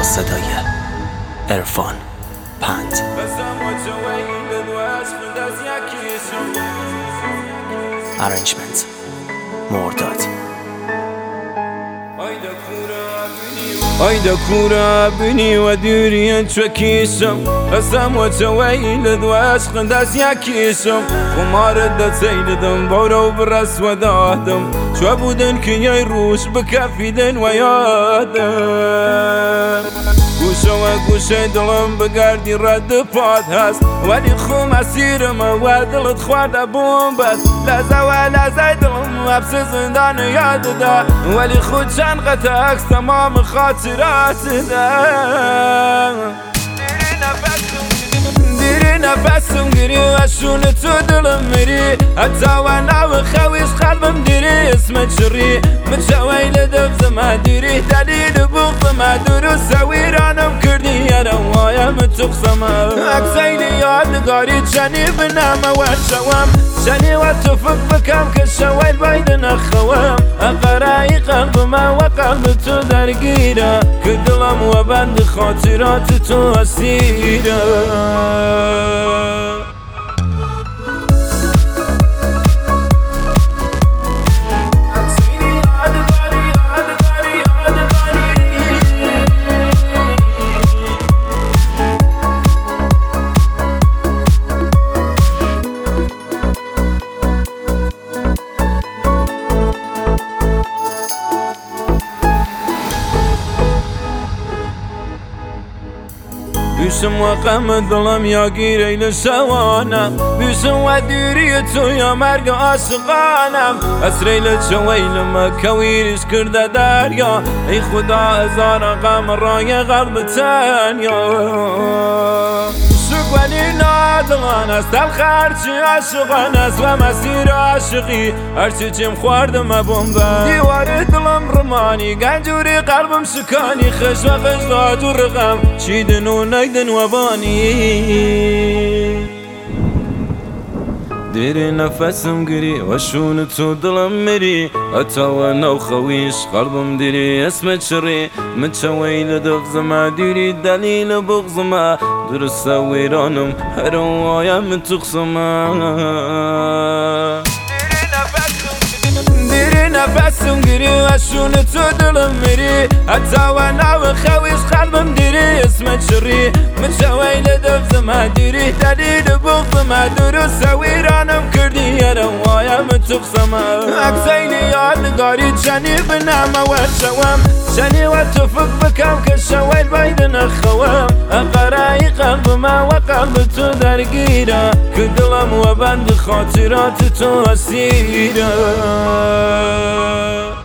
صدای عرفان پند. ارنجمنت مرداد. Ayda kura bini ve dürüyen çökişim Qasam ve çaveylid ve aşkın das yakişim Kumarda seylidim bavrav biras ve dahdım Çabudun ki yayruş bikafidin ve yadım Guşa ve guşa dilim bigardی رد پاد هست ولی خو مسیرم و دلت خورده بومبت لحظه و لحظه دلم حبس زندان یاد ده ولی خود چند قطع عکس تمام خاطرات ده دیری نفسم گیری و شون تو دلم میری حتی و نو خویش قلبم دیری اسمت شری متشویل دفزم دیری دلیل بغضم درست ویرانم کردی یروایم تقسم اکسیلی یادگاری چنی بنام و شوام شنی و تفق بکم که شویل باید نخوام اقرای قلبم و قلب تو درگیره که دلم و بند خاطرات تو اسیره Büsüm ve qəm dilim ya gireyli şavanam Büsüm ve düriye tu ya merg aşıqanam Esreyli çaveylim kaviriş kirde derya Ey Xuda ezara qəm raya qalbi tanya Şuk veli nadığan است دل خرچی عاشقان است و مسیر عاشقی هرچی چیم خوردم بمبه دیوار دلم رمانی گنجوری قلبم شکانی خش و خش داد و رقم چیدن و نگدن و بانی دیری نفسم گری و شون تو دلم میری حتی و نو خویش قلبم دیری اسمت شری متشویل دفزم دیری دلیل بغزم درست ویرانم هر وایم تقسم دیری نفسم گری و شون تو دلم میری حتی و نو خویش قلبم دیری اسمت شری متشویل دفزم دیری دلیل بغزم درست ویرانم کردی یروایم تقسم اکسیلی یادگاری چنی بنام و شوام شنی و تفق بکم که شویل باید نخوام اقرای قلبم و قلب تو درگیره که دلم و بند خاطرات تو اسیره